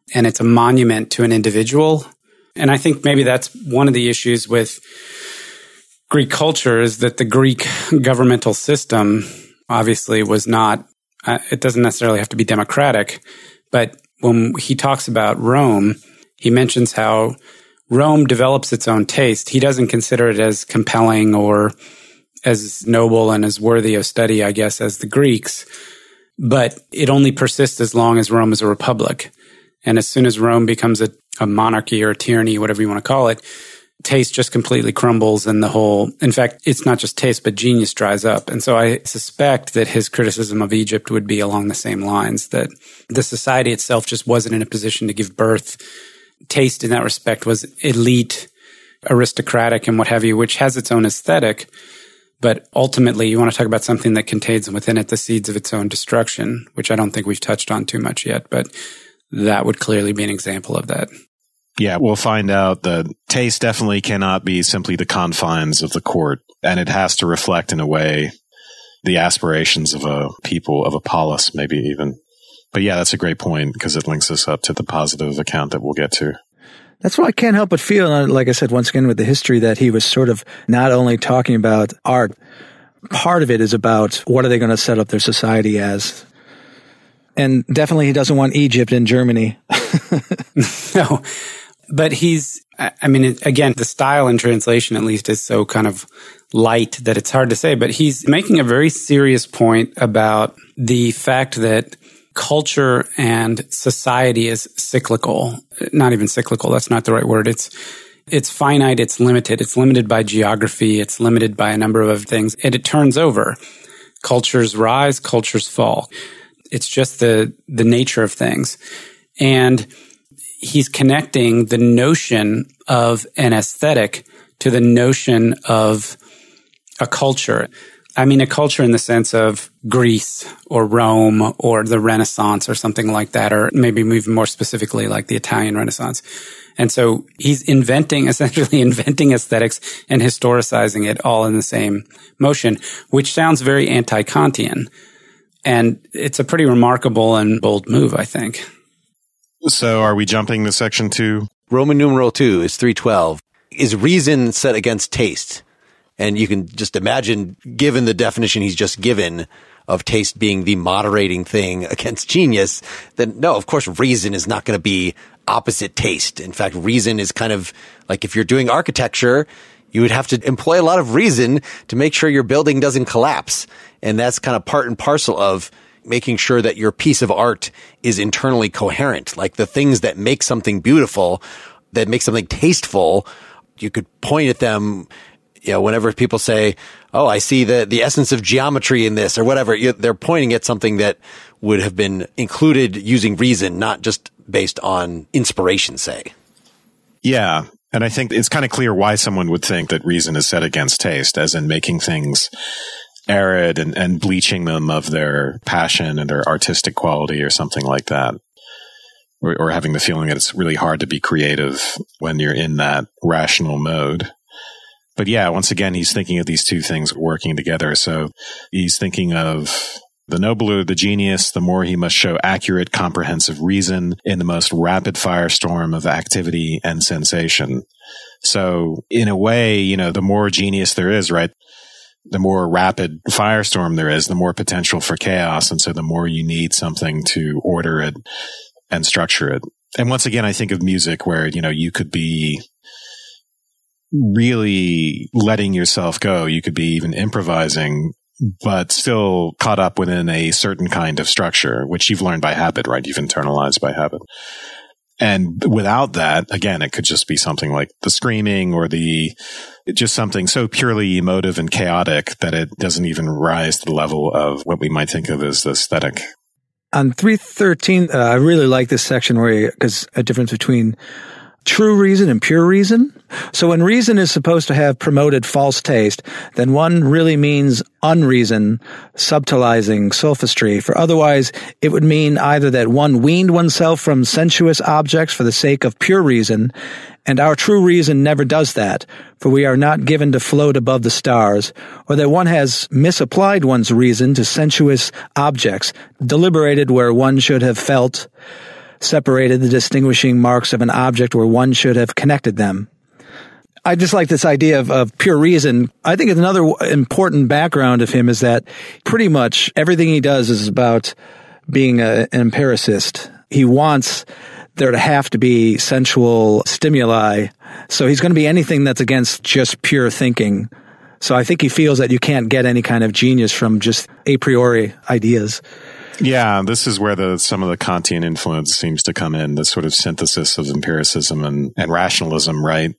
and it's a monument to an individual. And I think maybe that's one of the issues with Greek culture is that the Greek governmental system obviously was not, uh, it doesn't necessarily have to be democratic, but when he talks about Rome, he mentions how Rome develops its own taste. He doesn't consider it as compelling or as noble and as worthy of study, I guess, as the Greeks, but it only persists as long as Rome is a republic. And as soon as Rome becomes a, a monarchy or a tyranny, whatever you want to call it, taste just completely crumbles and the whole, in fact, it's not just taste, but genius dries up. And so I suspect that his criticism of Egypt would be along the same lines, that the society itself just wasn't in a position to give birth. Taste in that respect was elite, aristocratic, and what have you, which has its own aesthetic. But ultimately, you want to talk about something that contains within it the seeds of its own destruction, which I don't think we've touched on too much yet, but that would clearly be an example of that. Yeah, we'll find out that taste definitely cannot be simply the confines of the court, and it has to reflect in a way the aspirations of a people, of a polis, maybe even. But yeah, that's a great point because it links us up to the positive account that we'll get to. That's why I can't help but feel, like I said, once again, with the history, that he was sort of not only talking about art, part of it is about what are they going to set up their society as. And definitely he doesn't want Egypt and Germany. No. But he's, I mean, again, the style in translation, at least, is so kind of light that it's hard to say. But he's making a very serious point about the fact that culture and society is cyclical. Not even cyclical. That's not the right word. It's, it's finite. It's limited. It's limited by geography. It's limited by a number of other things. And it turns over. Cultures rise. Cultures fall. It's just the, the nature of things. And he's connecting the notion of an aesthetic to the notion of a culture. I mean, a culture in the sense of Greece or Rome or the Renaissance or something like that, or maybe even more specifically like the Italian Renaissance. And so he's inventing, essentially inventing aesthetics and historicizing it all in the same motion, which sounds very anti-Kantian. And it's a pretty remarkable and bold move, I think. So are we jumping to section two? Roman numeral two is three twelve. Is reason set against taste? And you can just imagine, given the definition he's just given of taste being the moderating thing against genius, then no, of course, reason is not going to be opposite taste. In fact, reason is kind of like if you're doing architecture, you would have to employ a lot of reason to make sure your building doesn't collapse. And that's kind of part and parcel of making sure that your piece of art is internally coherent. Like the things that make something beautiful, that make something tasteful, you could point at them, you know, whenever people say, oh, I see the, the essence of geometry in this or whatever, you, they're pointing at something that would have been included using reason, not just based on inspiration, say. Yeah. And I think it's kind of clear why someone would think that reason is set against taste, as in making things arid and, and bleaching them of their passion and their artistic quality or something like that. Or, or having the feeling that it's really hard to be creative when you're in that rational mode. But yeah, once again, he's thinking of these two things working together. So he's thinking of the nobler the genius, the more he must show accurate, comprehensive reason in the most rapid firestorm of activity and sensation. So in a way, you know, the more genius there is, right, the more rapid firestorm there is, the more potential for chaos. And so the more you need something to order it and structure it. And once again, I think of music where, you know, you could be really letting yourself go. You could be even improvising, but still caught up within a certain kind of structure, which you've learned by habit, right? You've internalized by habit. And without that, again, it could just be something like the screaming or the, just something so purely emotive and chaotic that it doesn't even rise to the level of what we might think of as aesthetic. On three thirteen, uh, I really like this section where, because a difference between true reason and pure reason. So when reason is supposed to have promoted false taste, then one really means unreason, subtilizing sophistry. For otherwise, it would mean either that one weaned oneself from sensuous objects for the sake of pure reason, and our true reason never does that, for we are not given to float above the stars, or that one has misapplied one's reason to sensuous objects, deliberated where one should have felt, separated the distinguishing marks of an object where one should have connected them. I just like this idea of, of pure reason. I think another important background of him is that pretty much everything he does is about being a, an empiricist. He wants there to have to be sensual stimuli. So he's going to be anything that's against just pure thinking. So I think he feels that you can't get any kind of genius from just a priori ideas. Yeah, this is where the some of the Kantian influence seems to come in, the sort of synthesis of empiricism and, and rationalism, right?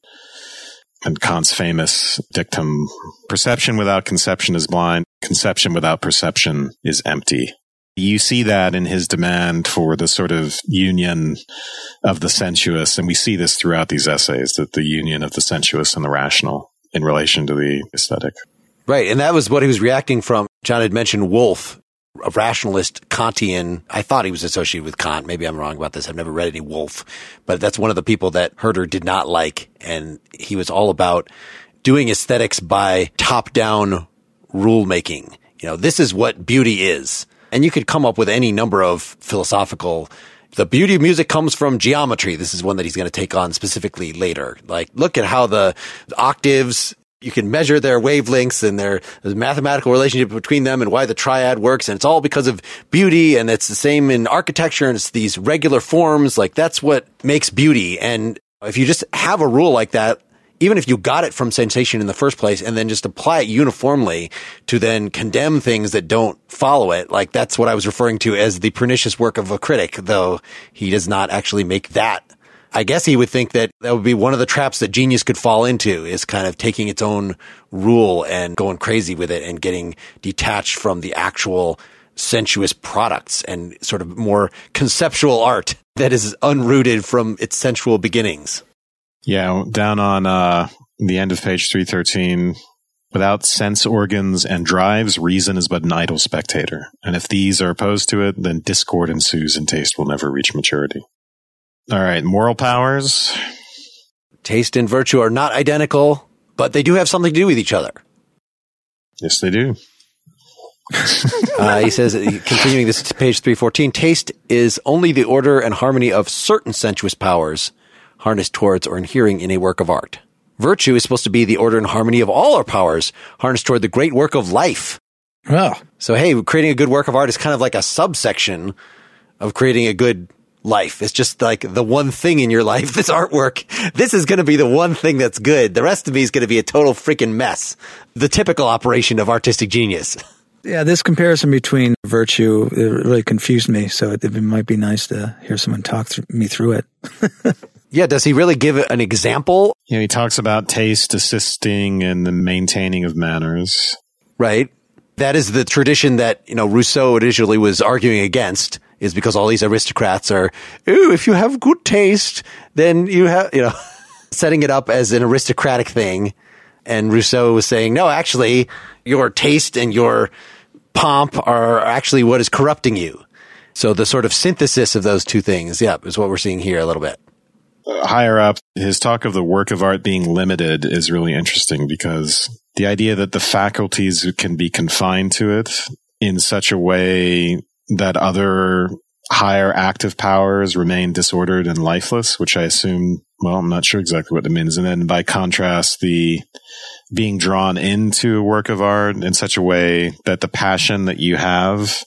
And Kant's famous dictum, perception without conception is blind, conception without perception is empty. You see that in his demand for the sort of union of the sensuous, and we see this throughout these essays, that the union of the sensuous and the rational in relation to the aesthetic. Right, and that was what he was reacting from. John had mentioned Wolff, a rationalist Kantian. I thought he was associated with Kant. Maybe I'm wrong about this. I've never read any Wolff, but that's one of the people that Herder did not like, and he was all about doing aesthetics by top-down rule-making. You know, this is what beauty is. And you could come up with any number of philosophical, the beauty of music comes from geometry. This is one that he's going to take on specifically later. Like, look at how the octaves, you can measure their wavelengths and their the mathematical relationship between them and why the triad works. And it's all because of beauty. And it's the same in architecture. And it's these regular forms. Like, that's what makes beauty. And if you just have a rule like that, even if you got it from sensation in the first place and then just apply it uniformly to then condemn things that don't follow it, like that's what I was referring to as the pernicious work of a critic, though he does not actually make that. I guess he would think that that would be one of the traps that genius could fall into, is kind of taking its own rule and going crazy with it and getting detached from the actual sensuous products and sort of more conceptual art that is unrooted from its sensual beginnings. Yeah, down on uh, the end of page three thirteen, without sense organs and drives, reason is but an idle spectator. And if these are opposed to it, then discord ensues and taste will never reach maturity. All right, moral powers. Taste and virtue are not identical, but they do have something to do with each other. Yes, they do. uh, he says, continuing this to page three fourteen, taste is only the order and harmony of certain sensuous powers harnessed towards or inhering in a work of art. Virtue is supposed to be the order and harmony of all our powers harnessed toward the great work of life. Oh. So, hey, creating a good work of art is kind of like a subsection of creating a good life. It's just like the one thing in your life is artwork. This is going to be the one thing that's good. The rest of me is going to be a total freaking mess. The typical operation of artistic genius. Yeah, this comparison between virtue, it really confused me. So it, it might be nice to hear someone talk th- me through it. Yeah, does he really give an example? Yeah, he talks about taste assisting in the maintaining of manners. Right. That is the tradition that, you know, Rousseau initially was arguing against, is because all these aristocrats are, ooh, if you have good taste, then you have, you know, setting it up as an aristocratic thing. And Rousseau was saying, no, actually, your taste and your pomp are actually what is corrupting you. So the sort of synthesis of those two things, yeah, is what we're seeing here a little bit. Higher up, his talk of the work of art being limited is really interesting, because the idea that the faculties can be confined to it in such a way that other higher active powers remain disordered and lifeless, which I assume, well, I'm not sure exactly what it means. And then by contrast, the being drawn into a work of art in such a way that the passion that you have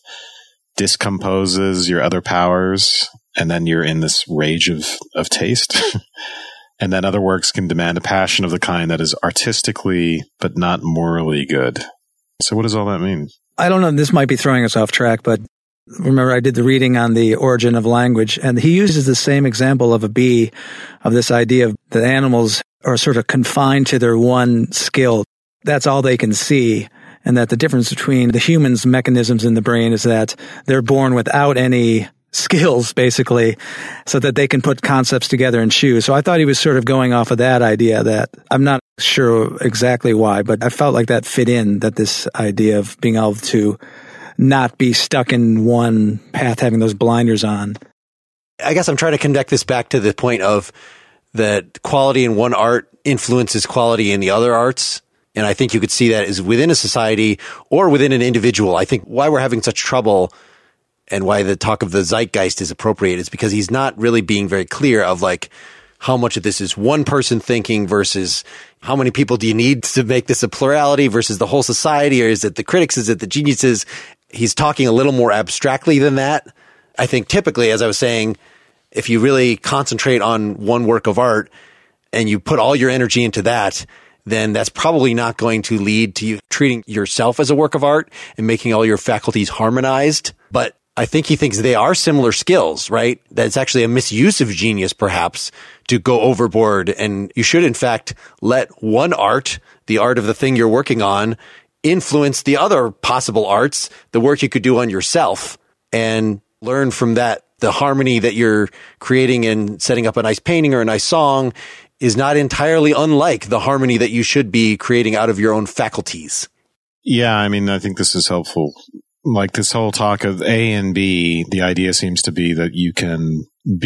discomposes your other powers, and then you're in this rage of, of taste. And then other works can demand a passion of the kind that is artistically but not morally good. So what does all that mean? I don't know. This might be throwing us off track, but remember I did the reading on the origin of language, and he uses the same example of a bee, of this idea of that animals are sort of confined to their one skill. That's all they can see. And that the difference between the human's mechanisms in the brain is that they're born without any skills, basically, so that they can put concepts together and choose. So I thought he was sort of going off of that idea. That I'm not sure exactly why, but I felt like that fit in, that this idea of being able to not be stuck in one path, having those blinders on. I guess I'm trying to connect this back to the point of that quality in one art influences quality in the other arts. And I think you could see that as within a society or within an individual. I think why we're having such trouble and why the talk of the zeitgeist is appropriate is because he's not really being very clear of like how much of this is one person thinking versus how many people do you need to make this a plurality versus the whole society, or is it the critics, is it the geniuses? He's talking a little more abstractly than that. I think typically, as I was saying, if you really concentrate on one work of art and you put all your energy into that, then that's probably not going to lead to you treating yourself as a work of art and making all your faculties harmonized. But I think he thinks they are similar skills, right? That it's actually a misuse of genius, perhaps, to go overboard. And you should, in fact, let one art, the art of the thing you're working on, influence the other possible arts, the work you could do on yourself, and learn from that. The harmony that you're creating and setting up a nice painting or a nice song is not entirely unlike the harmony that you should be creating out of your own faculties. Yeah, I mean, I think this is helpful. Like this whole talk of A and B, the idea seems to be that you can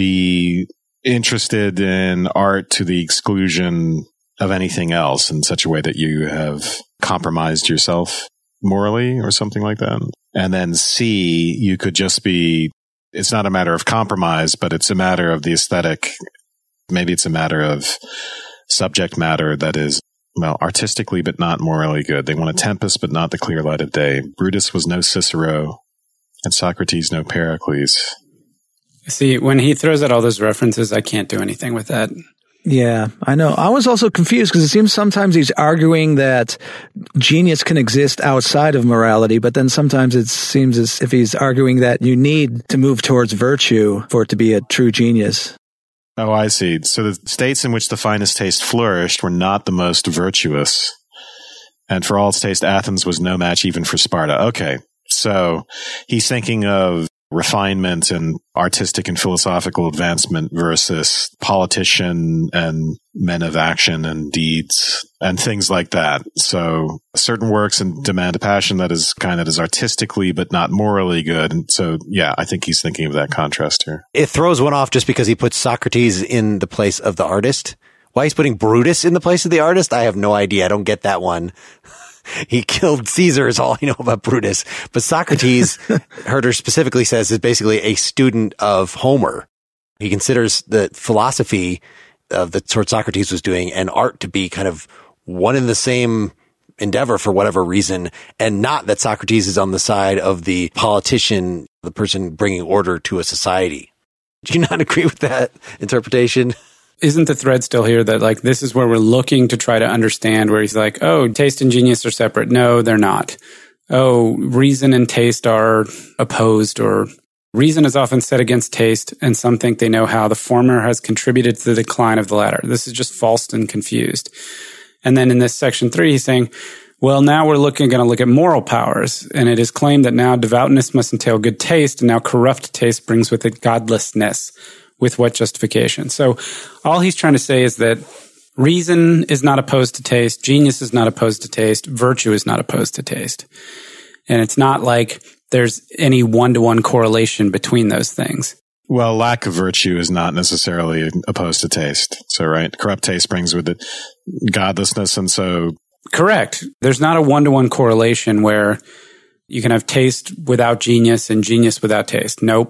be interested in art to the exclusion of anything else in such a way that you have compromised yourself morally or something like that. And then C, you could just be, it's not a matter of compromise, but it's a matter of the aesthetic. Maybe it's a matter of subject matter that is, well, artistically, but not morally good. They want a tempest, but not the clear light of day. Brutus was no Cicero, and Socrates no Pericles. See, when he throws out all those references, I can't do anything with that. Yeah, I know. I was also confused because it seems sometimes he's arguing that genius can exist outside of morality, but then sometimes it seems as if he's arguing that you need to move towards virtue for it to be a true genius. Oh, I see. So the states in which the finest taste flourished were not the most virtuous. And for all its taste, Athens was no match even for Sparta. Okay. So he's thinking of refinement and artistic and philosophical advancement versus politician and men of action and deeds and things like that. So certain works and demand a passion that is kind of is artistically but not morally good. And so, yeah, I think he's thinking of that contrast here. It throws one off just because he puts Socrates in the place of the artist. Why he's putting Brutus in the place of the artist, I have no idea. I don't get that one. He killed Caesar is all I know about Brutus. But Socrates, Herder specifically says, is basically a student of Homer. He considers the philosophy of the sort Socrates was doing and art to be kind of one and the same endeavor for whatever reason, and not that Socrates is on the side of the politician, the person bringing order to a society. Do you not agree with that interpretation? Isn't the thread still here that like this is where we're looking to try to understand, where he's like, oh, taste and genius are separate. No, they're not. Oh, reason and taste are opposed, or reason is often set against taste, and some think they know how. The former has contributed to the decline of the latter. This is just false and confused. And then in this section three, he's saying, well, now we're looking, going to look at moral powers, and it is claimed that now devoutness must entail good taste, and now corrupt taste brings with it godlessness. With what justification? So all he's trying to say is that reason is not opposed to taste, genius is not opposed to taste, virtue is not opposed to taste. And it's not like there's any one-to-one correlation between those things. Well, lack of virtue is not necessarily opposed to taste. So, right, corrupt taste brings with it godlessness, and so... Correct. There's not a one-to-one correlation where you can have taste without genius and genius without taste. Nope.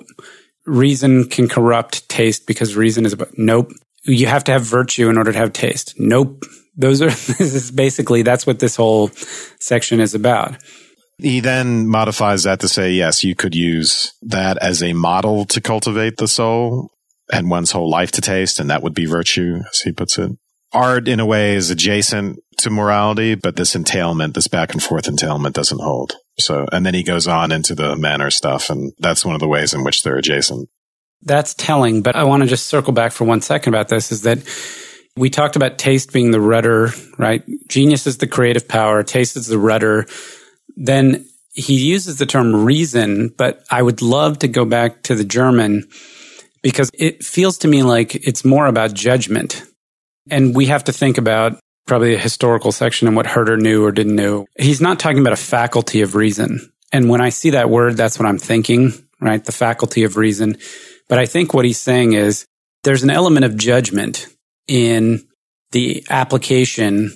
Reason can corrupt taste because reason is about, nope. You have to have virtue in order to have taste. Nope. Those are, this is basically, that's what this whole section is about. He then modifies that to say, yes, you could use that as a model to cultivate the soul and one's whole life to taste, and that would be virtue, as he puts it. Art, in a way, is adjacent to morality, but this entailment, this back and forth entailment doesn't hold. So, and then he goes on into the manner stuff, and that's one of the ways in which they're adjacent. That's telling, but I want to just circle back for one second about this, is that we talked about taste being the rudder, right? Genius is the creative power, taste is the rudder. Then he uses the term reason, but I would love to go back to the German because it feels to me like it's more about judgment. And we have to think about probably a historical section and what Herder knew or didn't know. He's not talking about a faculty of reason. And when I see that word, that's what I'm thinking, right? The faculty of reason. But I think what he's saying is there's an element of judgment in the application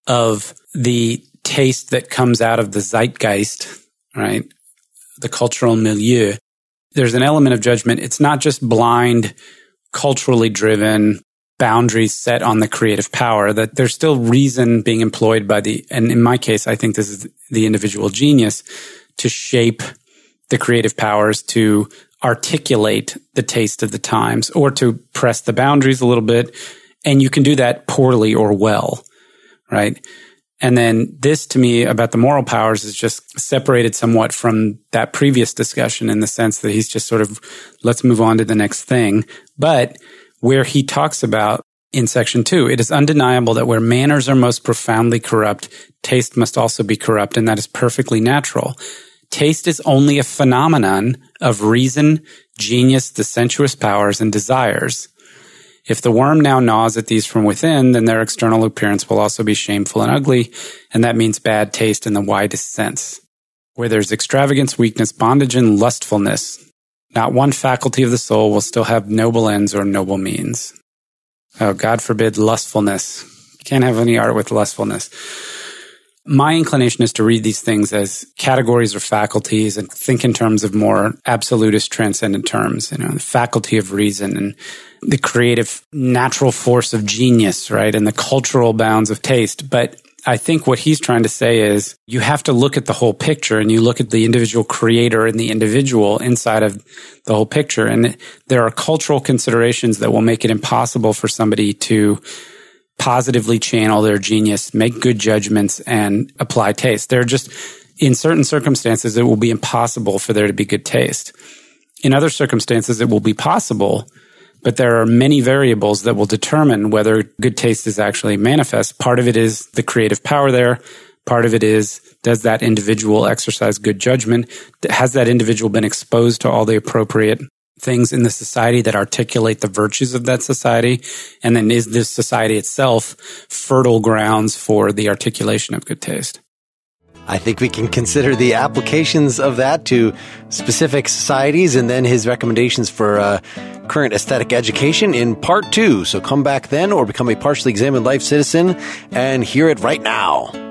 of the taste that comes out of the zeitgeist, right? The cultural milieu. there's an element of judgment. It's not just blind, culturally driven boundaries set on the creative power, that there's still reason being employed by the, and in my case, I think this is the individual genius, to shape the creative powers, to articulate the taste of the times, or to press the boundaries a little bit. And you can do that poorly or well, right? And then this, to me, about the moral powers is just separated somewhat from that previous discussion in the sense that he's just sort of, let's move on to the next thing. But where he talks about in section two, it is undeniable that where manners are most profoundly corrupt, taste must also be corrupt, and that is perfectly natural. Taste is only a phenomenon of reason, genius, the sensuous powers, and desires. If the worm now gnaws at these from within, then their external appearance will also be shameful and ugly, and that means bad taste in the widest sense. Where there's extravagance, weakness, bondage, and lustfulness, not one faculty of the soul will still have noble ends or noble means. Oh, God forbid lustfulness. Can't have any art with lustfulness. My inclination is to read these things as categories or faculties and think in terms of more absolutist, transcendent terms, you know, the faculty of reason and the creative natural force of genius, right? And the cultural bounds of taste. But I think what he's trying to say is you have to look at the whole picture, and you look at the individual creator and the individual inside of the whole picture. And there are cultural considerations that will make it impossible for somebody to positively channel their genius, make good judgments, and apply taste. There are just, in certain circumstances, it will be impossible for there to be good taste. In other circumstances, it will be possible, but there are many variables that will determine whether good taste is actually manifest. Part of it is the creative power there. Part of it is, does that individual exercise good judgment? Has that individual been exposed to all the appropriate things in the society that articulate the virtues of that society? And then is this society itself fertile grounds for the articulation of good taste? I think we can consider the applications of that to specific societies and then his recommendations for uh, current aesthetic education in part two. So come back then or become a partially examined life citizen and hear it right now.